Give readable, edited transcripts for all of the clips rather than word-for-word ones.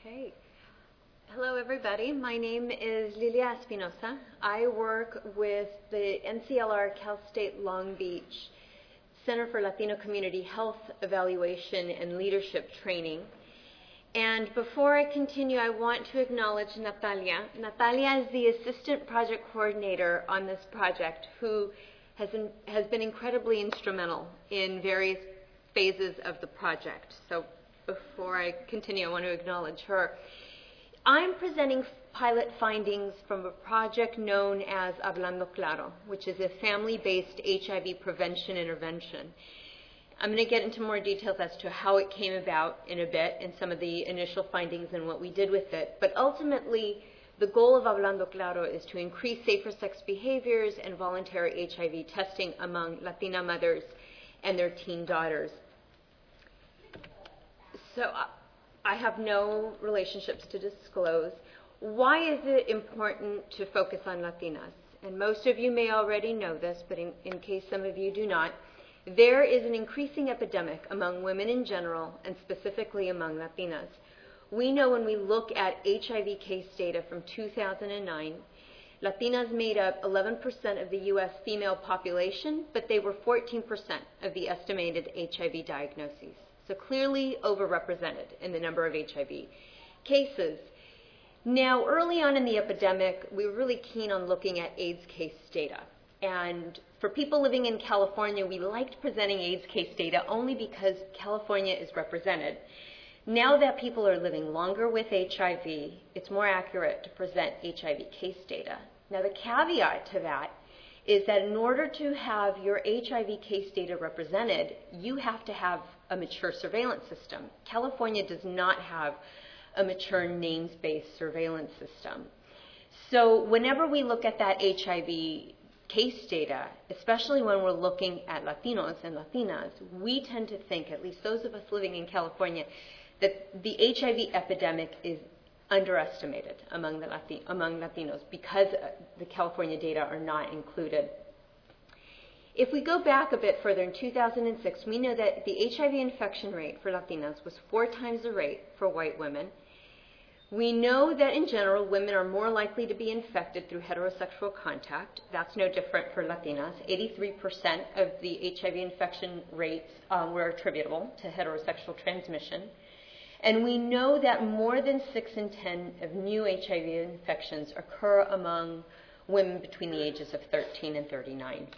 Okay. Hello, everybody. My name is Lilia Espinosa. I work with the NCLR Cal State Long Beach Center for Latino Community Health Evaluation and Leadership Training. And before I continue, I want to acknowledge Natalia. Natalia is the assistant project coordinator on this project who has been incredibly instrumental in various phases of the project. So before I continue, I want to acknowledge her. I'm presenting pilot findings from a project known as Hablando Claro, which is a family-based HIV prevention intervention. I'm going to get into more details as to how it came about in a bit and some of the initial findings and what we did with it. But ultimately, the goal of Hablando Claro is to increase safer sex behaviors and voluntary HIV testing among Latina mothers and their teen daughters. So I have no relationships to disclose. Why is it important to focus on Latinas? And most of you may already know this, but in case some of you do not, there is an increasing epidemic among women in general and specifically among Latinas. We know when we look at HIV case data from 2009, Latinas made up 11% of the U.S. female population, but they were 14% of the estimated HIV diagnoses. So clearly overrepresented in the number of HIV cases. Now, early on in the epidemic, we were really keen on looking at AIDS case data. And for people living in California, we liked presenting AIDS case data only because California is represented. Now that people are living longer with HIV, it's more accurate to present HIV case data. Now, the caveat to that is that in order to have your HIV case data represented, you have to have a mature surveillance system. California does not have a mature names-based surveillance system. So whenever we look at that HIV case data, especially when we're looking at Latinos and Latinas, we tend to think, at least those of us living in California, that the HIV epidemic is underestimated among Latinos because the California data are not included. If we go back a bit further, in 2006, we know that the HIV infection rate for Latinas was 4 times the rate for white women. We know that in general, women are more likely to be infected through heterosexual contact. That's no different for Latinas. 83% of the HIV infection rates were attributable to heterosexual transmission. And we know that more than 6 in 10 of new HIV infections occur among women between the ages of 13 and 39.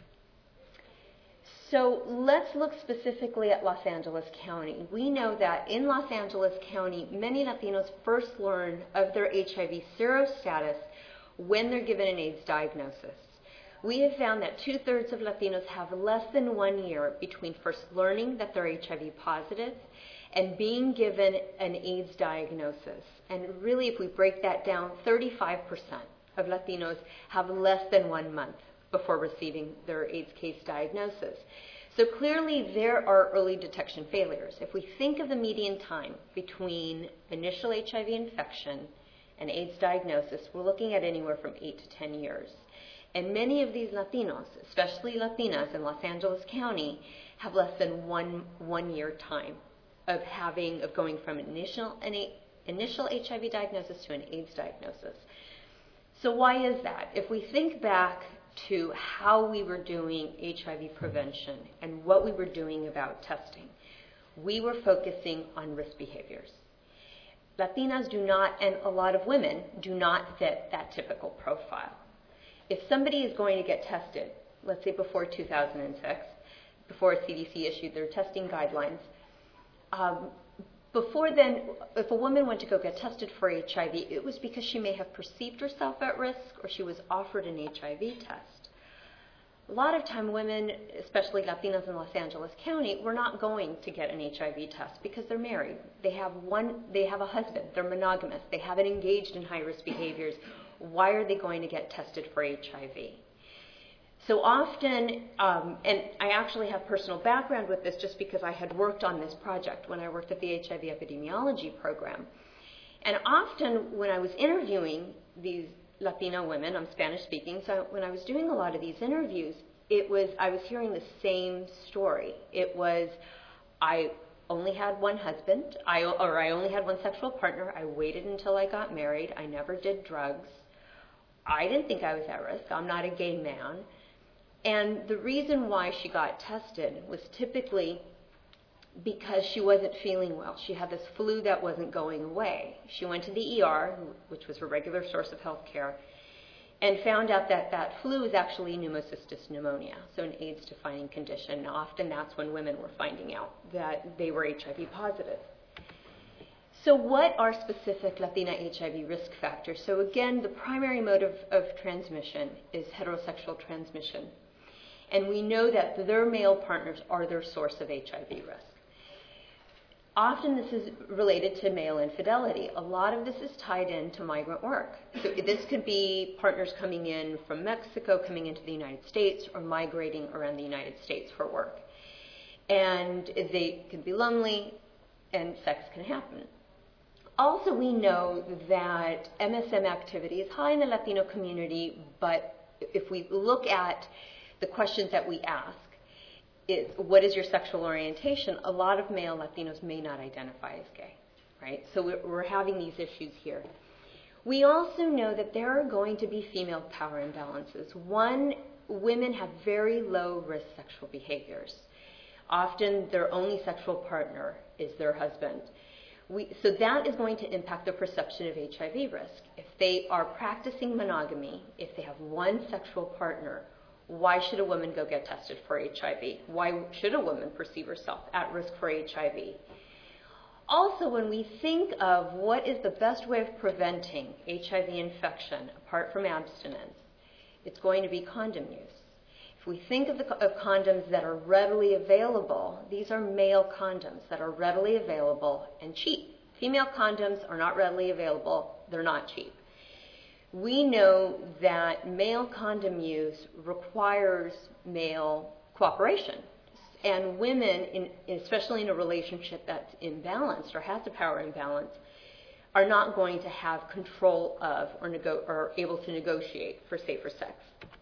So let's look specifically at Los Angeles County. We know that in Los Angeles County, many Latinos first learn of their HIV serostatus when they're given an AIDS diagnosis. We have found that 2/3 of Latinos have less than 1 year between first learning that they're HIV positive and being given an AIDS diagnosis. And really, if we break that down, 35% of Latinos have less than 1 month before receiving their AIDS case diagnosis. So clearly, there are early detection failures. If we think of the median time between initial HIV infection and AIDS diagnosis, we're looking at anywhere from 8 to 10 years. And many of these Latinos, especially Latinas in Los Angeles County, have less than one year time of going from initial HIV diagnosis to an AIDS diagnosis. So why is that? If we think back to how we were doing HIV prevention and what we were doing about testing, we were focusing on risk behaviors. Latinas do not, and a lot of women, do not fit that typical profile. If somebody is going to get tested, let's say before 2006, before CDC issued their testing guidelines, before then, if a woman went to go get tested for HIV, it was because she may have perceived herself at risk or she was offered an HIV test. A lot of time women, especially Latinas in Los Angeles County, were not going to get an HIV test because they're married. They have a husband, they're monogamous, they haven't engaged in high-risk behaviors. Why are they going to get tested for HIV? So often, and I actually have personal background with this just because I had worked on this project when I worked at the HIV epidemiology program. And often when I was interviewing these Latina women, I'm Spanish speaking, so when I was doing a lot of these interviews, I was hearing the same story. It was, I only had one husband, I only had one sexual partner. I waited until I got married. I never did drugs. I didn't think I was at risk. I'm not a gay man. And the reason why she got tested was typically because she wasn't feeling well. She had this flu that wasn't going away. She went to the ER, which was her regular source of health care, and found out that that flu is actually pneumocystis pneumonia, so an AIDS-defining condition. Often that's when women were finding out that they were HIV positive. So what are specific Latina HIV risk factors? So again, the primary mode of transmission is heterosexual transmission. And we know that their male partners are their source of HIV risk. Often this is related to male infidelity. A lot of this is tied into migrant work. So this could be partners coming in from Mexico, coming into the United States, or migrating around the United States for work. And they can be lonely, and sex can happen. Also, we know that MSM activity is high in the Latino community, but if we look at the questions that we ask, what is your sexual orientation? A lot of male Latinos may not identify as gay, right? So we're having these issues here. We also know that there are going to be female power imbalances. One, women have very low risk sexual behaviors. Often their only sexual partner is their husband. So that is going to impact the perception of HIV risk. If they are practicing monogamy, if they have one sexual partner, why should a woman go get tested for HIV? Why should a woman perceive herself at risk for HIV? Also, when we think of what is the best way of preventing HIV infection apart from abstinence, it's going to be condom use. If we think of condoms that are readily available, these are male condoms that are readily available and cheap. Female condoms are not readily available, they're not cheap. We know that male condom use requires male cooperation. And women, especially in a relationship that's imbalanced or has a power imbalance, are not going to have control of or able to negotiate for safer sex.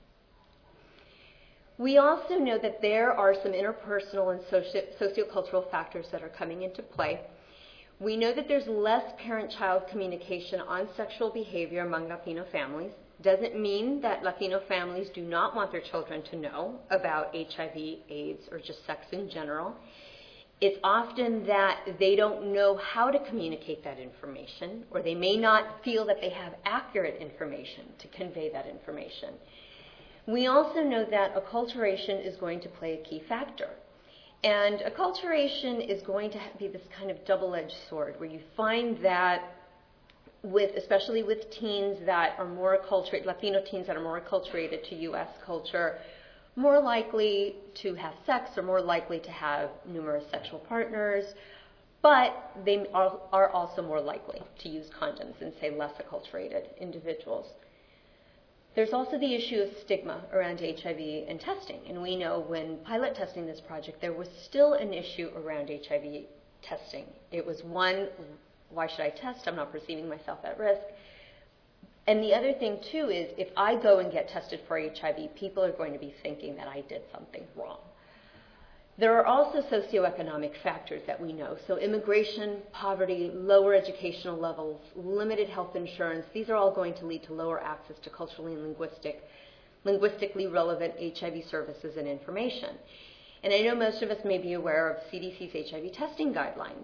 We also know that there are some interpersonal and sociocultural factors that are coming into play. We know that there's less parent-child communication on sexual behavior among Latino families. Doesn't mean that Latino families do not want their children to know about HIV, AIDS, or just sex in general. It's often that they don't know how to communicate that information, or they may not feel that they have accurate information to convey that information. We also know that acculturation is going to play a key factor. And acculturation is going to be this kind of double-edged sword where you find that especially with teens that are more acculturated, Latino teens that are more acculturated to U.S. culture, more likely to have sex or more likely to have numerous sexual partners, but they are also more likely to use condoms than, say, less acculturated individuals. There's also the issue of stigma around HIV and testing. And we know when pilot testing this project, there was still an issue around HIV testing. It was one, why should I test? I'm not perceiving myself at risk. And the other thing, too, is if I go and get tested for HIV, people are going to be thinking that I did something wrong. There are also socioeconomic factors that we know. So immigration, poverty, lower educational levels, limited health insurance, these are all going to lead to lower access to culturally and linguistically relevant HIV services and information. And I know most of us may be aware of CDC's HIV testing guidelines.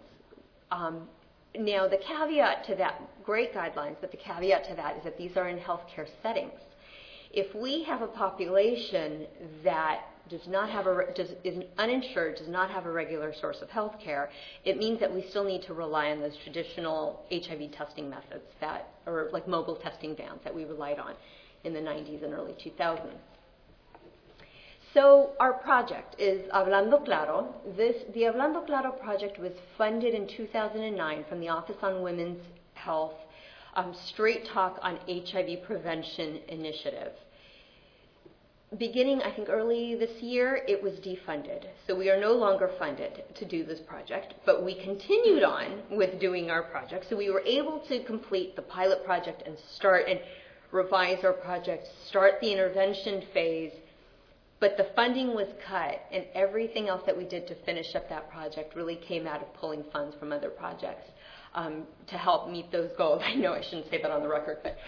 Now, the caveat to that, great guidelines, but the caveat to that is that these are in healthcare settings. If we have a population that is uninsured, does not have a regular source of health care, it means that we still need to rely on those traditional HIV testing methods or like mobile testing vans that we relied on in the 90s and early 2000s. So our project is Hablando Claro. The Hablando Claro project was funded in 2009 from the Office on Women's Health Straight Talk on HIV Prevention Initiative. Beginning, I think, early this year, it was defunded. So we are no longer funded to do this project, but we continued on with doing our project. So we were able to complete the pilot project and start and revise our project, start the intervention phase, But the funding was cut, and everything else that we did to finish up that project really came out of pulling funds from other projects to help meet those goals. I know I shouldn't say that on the record, but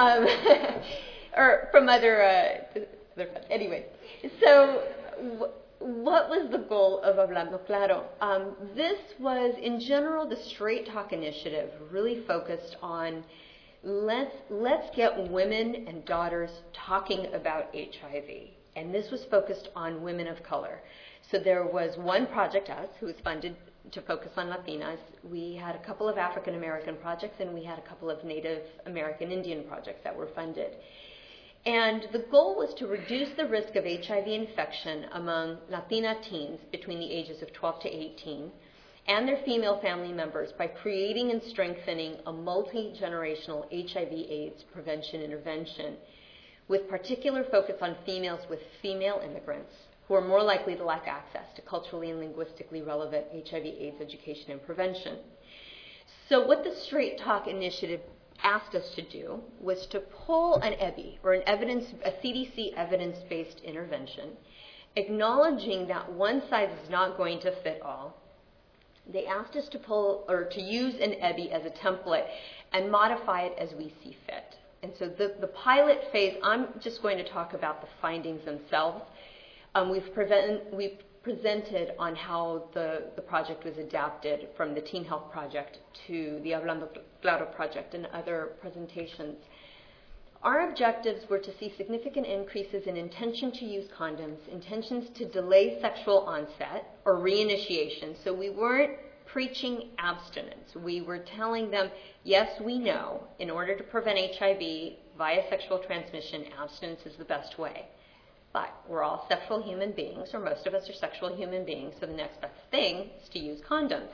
or from other funds. Anyway, so what was the goal of Hablando Claro? This was, in general, the Straight Talk Initiative really focused on let's get women and daughters talking about HIV. And this was focused on women of color. So there was one project, us, who was funded to focus on Latinas. We had a couple of African American projects, and we had a couple of Native American Indian projects that were funded. And the goal was to reduce the risk of HIV infection among Latina teens between the ages of 12 to 18 and their female family members by creating and strengthening a multi-generational HIV/AIDS prevention intervention with particular focus on females with female immigrants who are more likely to lack access to culturally and linguistically relevant HIV/AIDS education and prevention. So what the Straight Talk Initiative asked us to do was to pull an EBI, or a CDC evidence-based intervention, acknowledging that one size is not going to fit all. They asked us to use an EBI as a template and modify it as we see fit. And so the pilot phase, I'm just going to talk about the findings themselves. We've presented on how the project was adapted from the Teen Health Project to the Hablando Claro project and other presentations. Our objectives were to see significant increases in intention to use condoms, intentions to delay sexual onset or reinitiation. So we weren't preaching abstinence. We were telling them, yes, we know, in order to prevent HIV via sexual transmission, abstinence is the best way. But we're all sexual human beings, or most of us are sexual human beings, so the next best thing is to use condoms.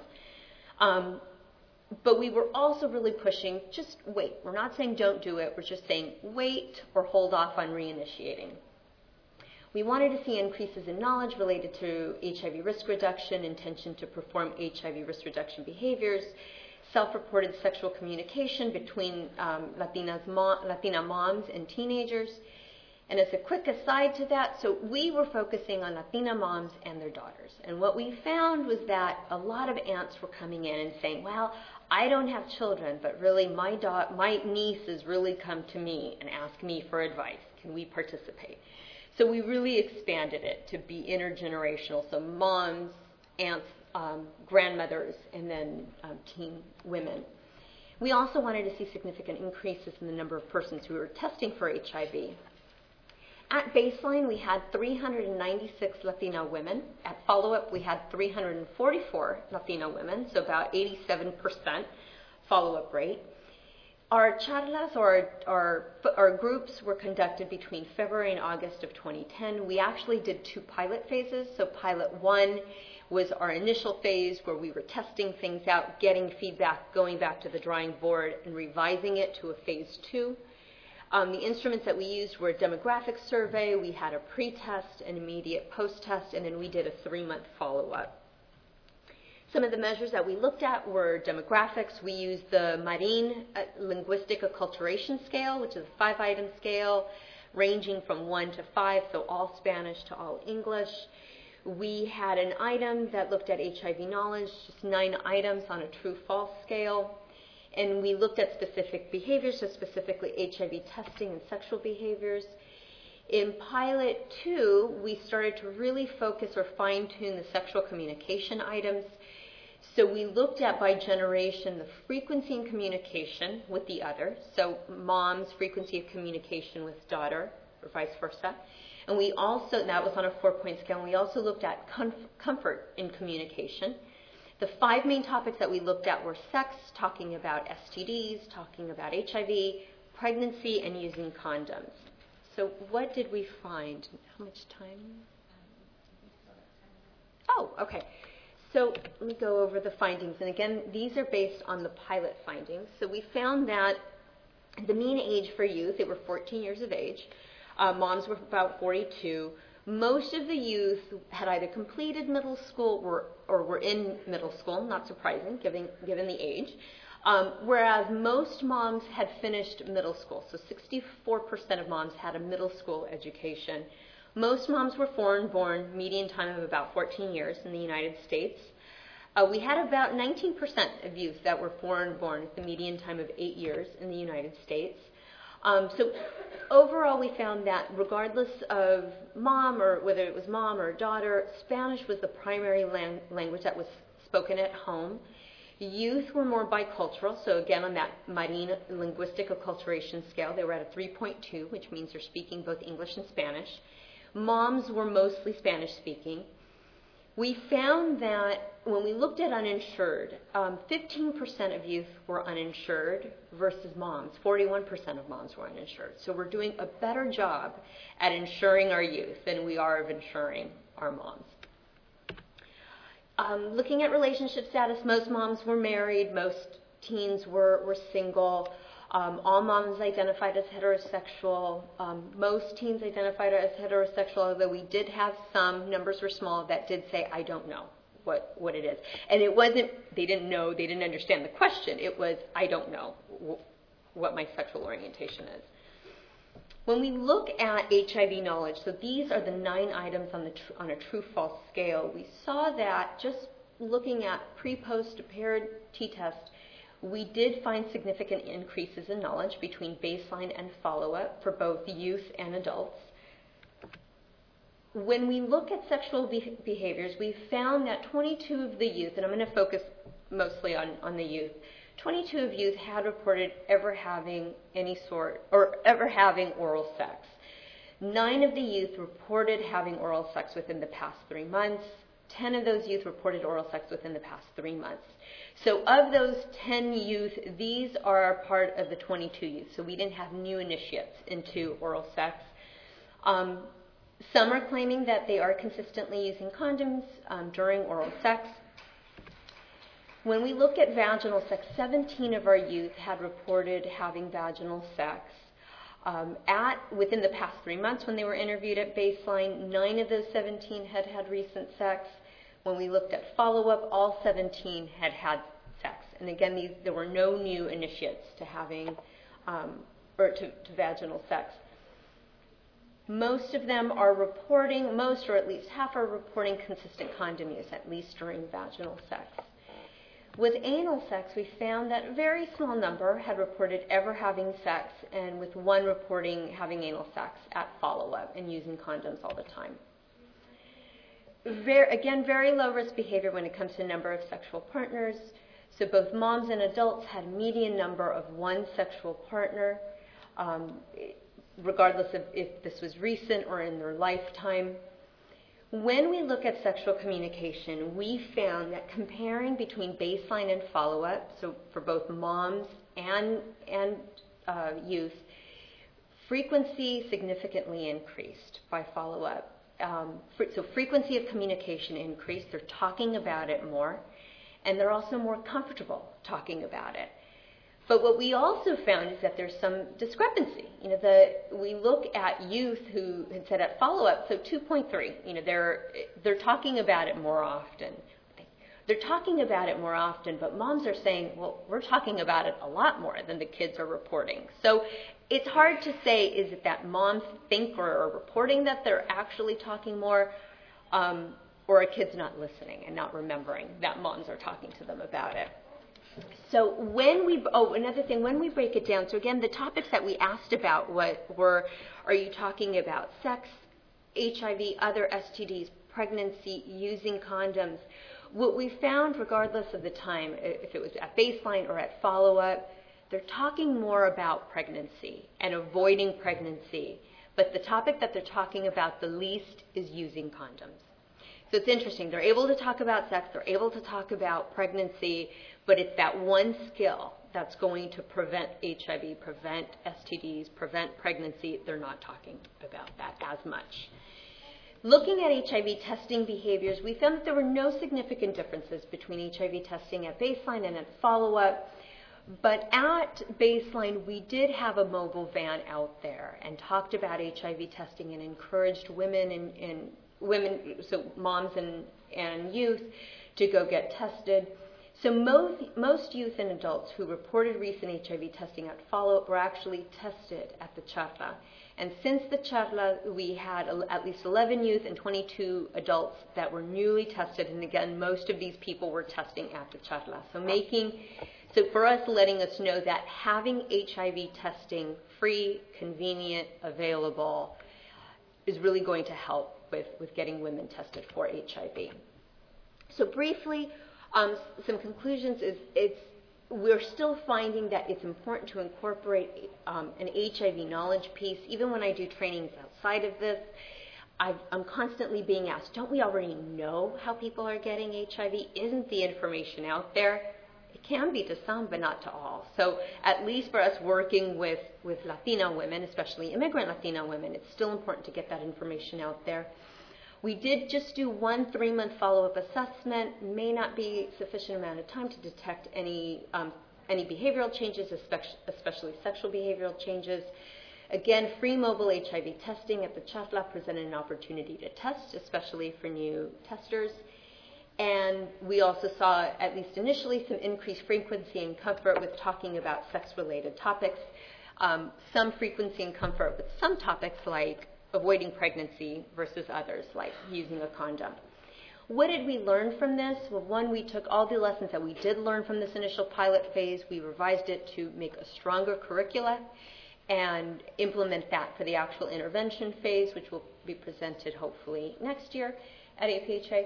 But we were also really pushing, just wait. We're not saying don't do it. We're just saying wait or hold off on reinitiating. We wanted to see increases in knowledge related to HIV risk reduction, intention to perform HIV risk reduction behaviors, self-reported sexual communication between Latina moms and teenagers. And as a quick aside to that, so we were focusing on Latina moms and their daughters. And what we found was that a lot of aunts were coming in and saying, well, I don't have children, but really my nieces really come to me and ask me for advice. Can we participate? So we really expanded it to be intergenerational. So moms, aunts, grandmothers, and then teen women. We also wanted to see significant increases in the number of persons who were testing for HIV. At baseline, we had 396 Latina women. At follow-up, we had 344 Latina women, so about 87% follow-up rate. Our charlas, or our groups, were conducted between February and August of 2010. We actually did 2 pilot phases. So pilot 1 was our initial phase where we were testing things out, getting feedback, going back to the drawing board, and revising it to a phase 2. The instruments that we used were a demographic survey. We had a pre-test, an immediate post-test, and then we did a 3-month follow-up. Some of the measures that we looked at were demographics. We used the Marin Linguistic Acculturation Scale, which is a 5-item scale ranging from 1 to 5, so all Spanish to all English. We had an item that looked at HIV knowledge, just 9 items on a true-false scale. And we looked at specific behaviors, so specifically HIV testing and sexual behaviors. In pilot 2, we started to really focus or fine-tune the sexual communication items. So we looked at, by generation, the frequency in communication with the other. So mom's frequency of communication with daughter, or vice versa. And we also, that was on a 4-point scale, and we also looked at comfort in communication. The 5 main topics that we looked at were sex, talking about STDs, talking about HIV, pregnancy, and using condoms. So what did we find? How much time? Oh, okay. So let me go over the findings. And again, these are based on the pilot findings. So we found that the mean age for youth, they were 14 years of age. Moms were about 42. Most of the youth had either completed middle school or were in middle school, not surprising given the age, whereas most moms had finished middle school. So 64% of moms had a middle school education. Most moms were foreign-born, median time of about 14 years in the United States. We had about 19% of youth that were foreign-born with the median time of 8 years in the United States. So overall, we found that regardless of mom, or whether it was mom or daughter, Spanish was the primary language that was spoken at home. Youth were more bicultural, so again on that Marin linguistic acculturation scale, they were at a 3.2, which means they're speaking both English and Spanish. Moms were mostly Spanish-speaking. We found that when we looked at uninsured, 15% of youth were uninsured versus moms. 41% of moms were uninsured. So we're doing a better job at insuring our youth than we are of insuring our moms. Looking at relationship status, most moms were married, most teens were single. All moms identified as heterosexual. Most teens identified as heterosexual, although we did have some, numbers were small, that did say, I don't know what it is. And it wasn't, they didn't know, they didn't understand the question. It was, I don't know what my sexual orientation is. When we look at HIV knowledge, so these are the 9 items on a true-false scale, we saw that just looking at pre-post paired t-test, we did find significant increases in knowledge between baseline and follow-up for both youth and adults. When we look at sexual behaviors, we found that 22 of the youth, and I'm going to focus mostly on the youth, 22 of youth had reported ever having oral sex. 9 of the youth reported having oral sex within the past 3 months. 10 of those youth reported oral sex within the past 3 months. So of those 10 youth, these are part of the 22 youth. So we didn't have new initiates into oral sex. Some are claiming that they are consistently using condoms during oral sex. When we look at vaginal sex, 17 of our youth had reported having vaginal sex. Within the past 3 months when they were interviewed at baseline, 9 of those 17 had had recent sex. When we looked at follow-up, all 17 had had sex. And again, there were no new initiates to having, to vaginal sex. Most of them are reporting, most or at least half are reporting consistent condom use, at least during vaginal sex. With anal sex, we found that a very small number had reported ever having sex, and with 1 reporting having anal sex at follow-up and using condoms all the time. Very low-risk behavior when it comes to number of sexual partners. So both moms and adults had a median number of 1 sexual partner, regardless of if this was recent or in their lifetime. When we look at sexual communication, we found that comparing between baseline and follow-up, so for both moms and youth, frequency significantly increased by follow-up. So frequency of communication increased. They're talking about it more, and they're also more comfortable talking about it. But what we also found is that there's some discrepancy. We look at youth who had said at follow-up, so 2.3, they're talking about it more often. They're talking about it more often, but moms are saying, well, we're talking about it a lot more than the kids are reporting. So it's hard to say, is it that moms think or are reporting that they're actually talking more, or a kid's not listening and not remembering that moms are talking to them about it. So another thing, when we break it down, so again, the topics that we asked about were, are you talking about sex, HIV, other STDs, pregnancy, using condoms? What we found, regardless of the time, if it was at baseline or at follow-up, they're talking more about pregnancy and avoiding pregnancy. But the topic that they're talking about the least is using condoms. So it's interesting. They're able to talk about sex. They're able to talk about pregnancy. But it's that one skill that's going to prevent HIV, prevent STDs, prevent pregnancy. They're not talking about that as much. Looking at HIV testing behaviors, we found that there were no significant differences between HIV testing at baseline and at follow-up. But at baseline, we did have a mobile van out there and talked about HIV testing and encouraged women, so moms and youth, to go get tested. So most youth and adults who reported recent HIV testing at follow-up were actually tested at the CHAFA. And since the charla, we had at least 11 youth and 22 adults that were newly tested. And again, most of these people were testing at the charla. So for us, letting us know that having HIV testing free, convenient, available is really going to help with getting women tested for HIV. So briefly, some conclusions is we're still finding that it's important to incorporate an HIV knowledge piece. Even when I do trainings outside of this, I'm constantly being asked, don't we already know how people are getting HIV? Isn't the information out there? It can be to some, but not to all. So at least for us working with Latina women, especially immigrant Latina women, it's still important to get that information out there. We did just do 1 3-month follow-up assessment. May not be sufficient amount of time to detect any behavioral changes, especially sexual behavioral changes. Again, free mobile HIV testing at the charla presented an opportunity to test, especially for new testers. And we also saw, at least initially, some increased frequency and comfort with talking about sex-related topics. Some frequency and comfort with some topics like avoiding pregnancy versus others, like using a condom. What did we learn from this? Well, one, we took all the lessons that we did learn from this initial pilot phase. We revised it to make a stronger curricula and implement that for the actual intervention phase, which will be presented hopefully next year at APHA.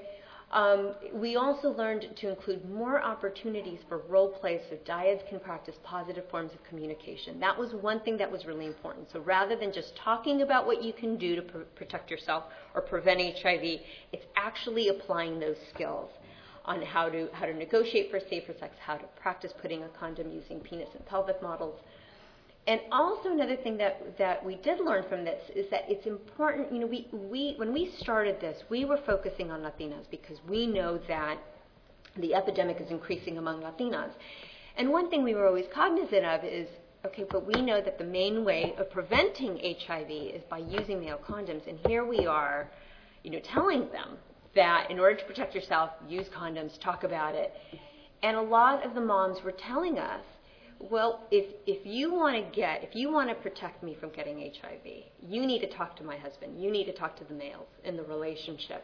We also learned to include more opportunities for role play so dyads can practice positive forms of communication. That was one thing that was really important. So rather than just talking about what you can do to protect yourself or prevent HIV, it's actually applying those skills on how to negotiate for safer sex, how to practice putting a condom using penis and pelvic models. And also another thing that we did learn from this is that it's important, when we started this, we were focusing on Latinas because we know that the epidemic is increasing among Latinas. And one thing we were always cognizant of is, okay, but we know that the main way of preventing HIV is by using male condoms. And here we are, telling them that in order to protect yourself, use condoms, talk about it. And a lot of the moms were telling us, well, if you want to protect me from getting HIV, you need to talk to my husband. You need to talk to the males in the relationship.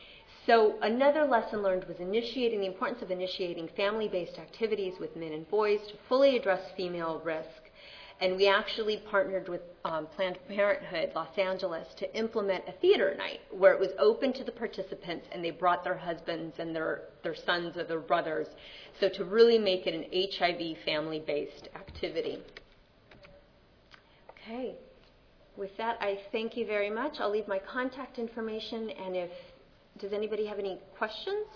So another lesson learned was the importance of initiating family-based activities with men and boys to fully address female risk. And we actually partnered with Planned Parenthood Los Angeles to implement a theater night where it was open to the participants and they brought their husbands and their sons or their brothers. So to really make it an HIV family-based activity. Okay. With that, I thank you very much. I'll leave my contact information, and does anybody have any questions?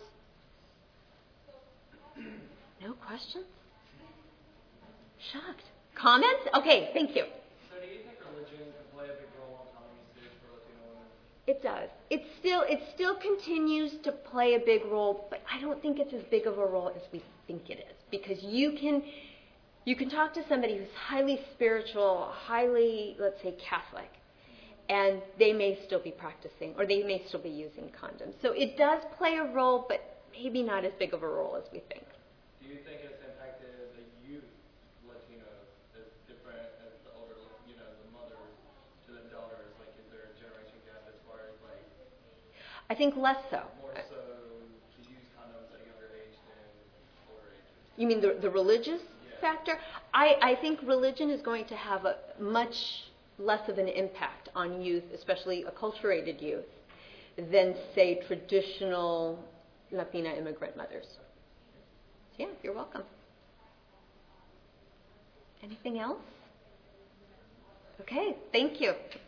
No questions? Shocked. Comments? Okay, thank you. So do you think religion can play a big role on autonomy stage for Latino women? It does. It still continues to play a big role, but I don't think it's as big of a role as we think it is. Because you can talk to somebody who's highly spiritual, highly, let's say, Catholic, and they may still be practicing, or they may still be using condoms. So it does play a role, but maybe not as big of a role as we think. Do you think it's impacted the youth Latinos as different as the older, the mothers to the daughters? Like, is there a generation gap as far as, like... I think less so. More so to use condoms at a younger age than older age? You mean the religious factor? I think religion is going to have a much less of an impact on youth, especially acculturated youth, than, say, traditional Latina immigrant mothers. Yeah, you're welcome. Anything else? Okay, thank you.